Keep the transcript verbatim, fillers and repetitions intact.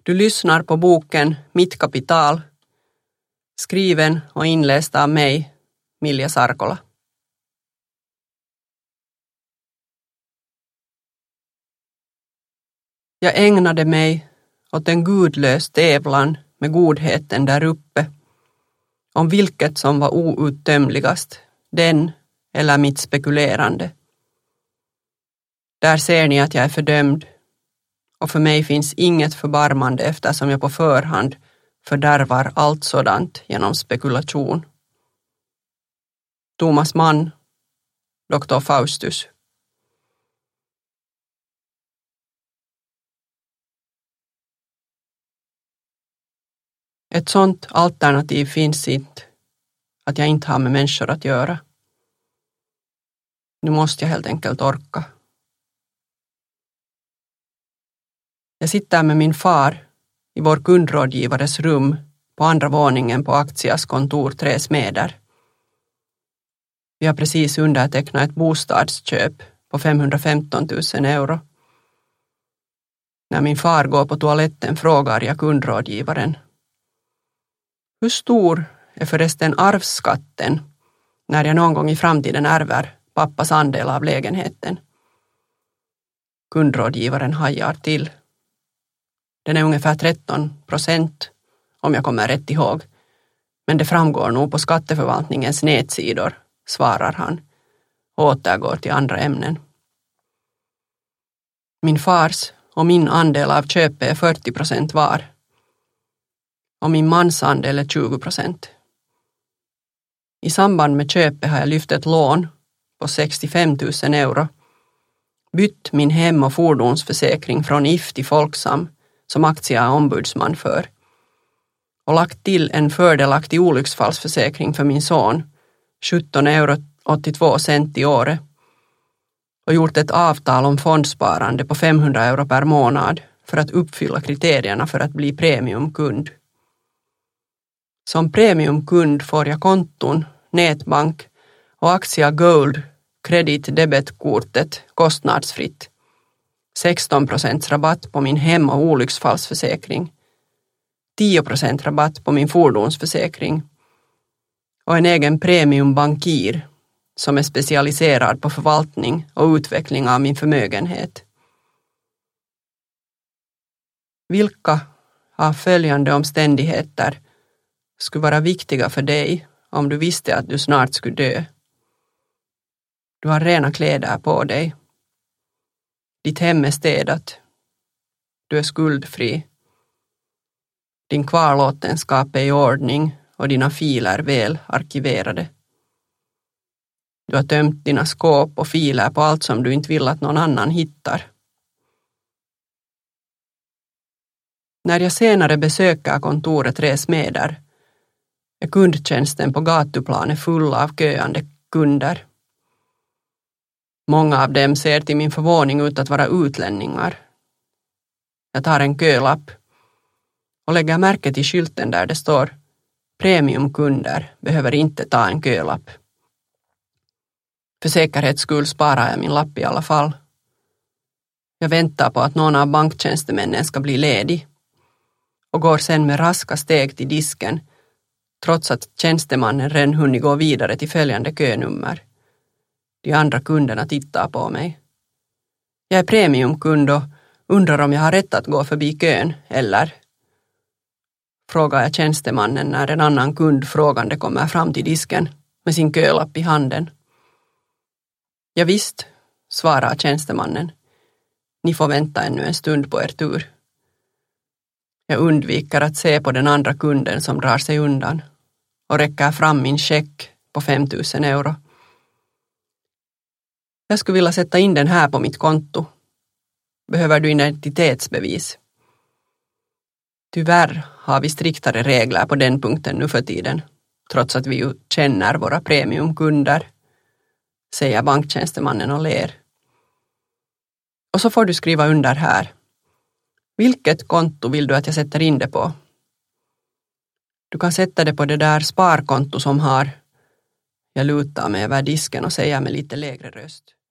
Du lyssnar på boken Mitt kapital, skriven och inläst av mig, Milja Sarkola. Jag ägnade mig åt en gudlös tävlan med godheten där uppe, om vilket som var outtömligast, den eller mitt spekulerande. Där ser ni att jag är fördömd, och för mig finns inget förbarmande eftersom jag på förhand fördärvar allt sådant genom spekulation. Thomas Mann, doktor Faustus. Ett sådant alternativ finns inte, att jag inte har med människor att göra. Nu måste jag helt enkelt orka. Jag sitter med min far i vår kundrådgivares rum på andra våningen på Aktias kontor Tre Smeder. Vi har precis undertecknat ett bostadsköp på femhundrafemton tusen euro. När min far går på toaletten frågar jag kundrådgivaren: hur stor är förresten arvsskatten när jag någon gång i framtiden ärver pappas andel av lägenheten? Kundrådgivaren hajar till. Den är ungefär tretton procent, om jag kommer rätt ihåg. Men det framgår nog på skatteförvaltningens nätsidor, svarar han och återgår till andra ämnen. Min fars och min andel av köpet är fyrtio procent var. Och min mans andel är tjugo procent. I samband med köpet har jag lyft ett lån på sextiofem tusen euro, bytt min hem- och fordonsförsäkring från I F till Folksam, som Aktia är ombudsman för, och lagt till en fördelaktig olycksfallsförsäkring för min son, sjutton euro åttiotvå cent i året, och gjort ett avtal om fondsparande på femhundra euro per månad för att uppfylla kriterierna för att bli premiumkund. Som premiumkund får jag konton, nätbank och Aktia Gold kredit-debetkortet kostnadsfritt, sexton procent rabatt på min hem- och olycksfallsförsäkring, tio procent rabatt på min fordonsförsäkring och en egen premiumbankir som är specialiserad på förvaltning och utveckling av min förmögenhet. Vilka av följande omständigheter skulle vara viktiga för dig om du visste att du snart skulle dö? Du har rena kläder på dig. Ditt hem är städat. Du är skuldfri. Din kvarlåtenskap är i ordning och dina filer väl arkiverade. Du har tömt dina skåp och filer på allt som du inte vill att någon annan hittar. När jag senare besöker kontoret Tre Smeder är kundtjänsten på gatuplanet full av köande kunder. Många av dem ser till min förvåning ut att vara utlänningar. Jag tar en kölapp och lägger märke till skylten där det står: premiumkunder behöver inte ta en kölapp. För säkerhets skull sparar jag min lapp i alla fall. Jag väntar på att någon av banktjänstemännen ska bli ledig och går sen med raska steg till disken, trots att tjänstemannen redan hunnit gå vidare till följande könummer. De andra kunderna tittar på mig. Jag är premiumkund och undrar om jag har rätt att gå förbi kön, eller? Frågar jag tjänstemannen när en annan kund frågande kommer fram till disken med sin kölapp i handen. Ja visst, svarar tjänstemannen. Ni får vänta ännu en stund på er tur. Jag undviker att se på den andra kunden som drar sig undan och räcker fram min check på fem tusen euro. Jag skulle vilja sätta in den här på mitt konto. Behöver du identitetsbevis? Tyvärr har vi striktare regler på den punkten nu för tiden, trots att vi ju känner våra premiumkunder, säger banktjänstemannen och ler. Och så får du skriva under här. Vilket konto vill du att jag sätter in det på? Du kan sätta det på det där sparkonto som har... Jag lutar mig över disken och säger med lite lägre röst.